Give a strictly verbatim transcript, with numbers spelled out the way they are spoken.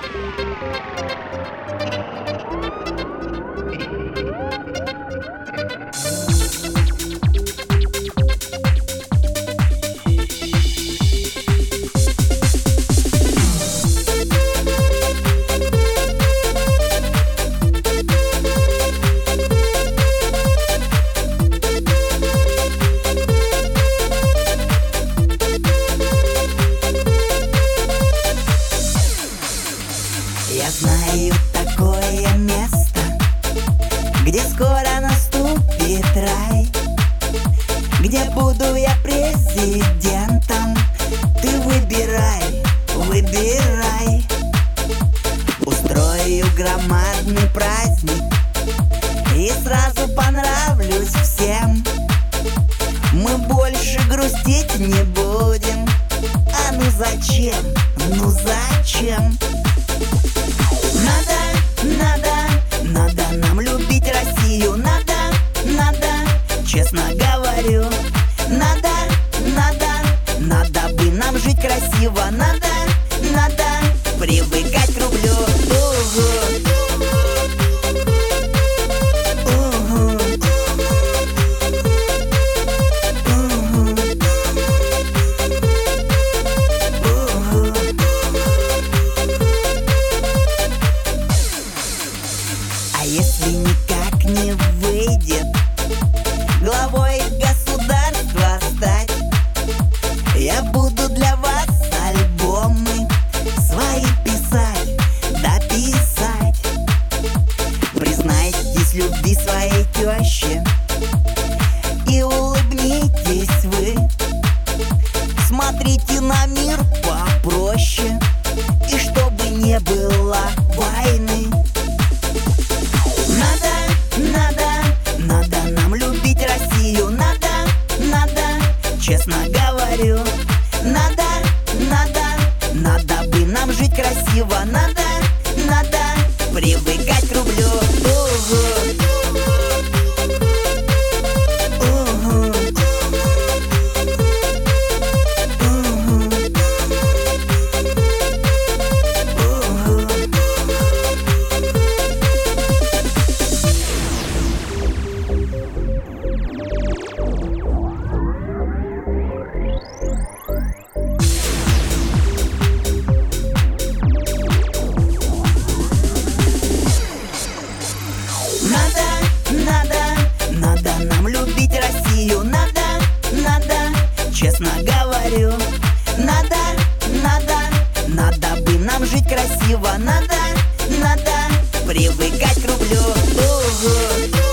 Я знаю такое место, где скоро наступит рай, где буду я президентом. Ты выбирай, выбирай. Устрою громадный праздник и сразу понравлюсь всем. Мы больше грустить не будем. А ну зачем, ну зачем? Надо, надо, надо нам любить Россию. Надо, надо, честно говорю. Надо, надо, надо бы нам жить красиво. Надо, надо привыкать к рублю. Угу. А если никак не выйдет главой государства стать, я буду для вас альбомы свои писать, дописать. Признайтесь любви своей теще и улыбнитесь вы. Смотрите на мир попроще, и чтобы не было войны. Надо, надо, надо нам любить Россию. Надо, надо, честно говорю. Надо, надо, надо бы нам жить красиво. Надо, надо привыкать к рублю. Угу. Честно говорю, надо, надо, надо бы нам жить красиво. Надо, надо привыкать к рублю. Угу.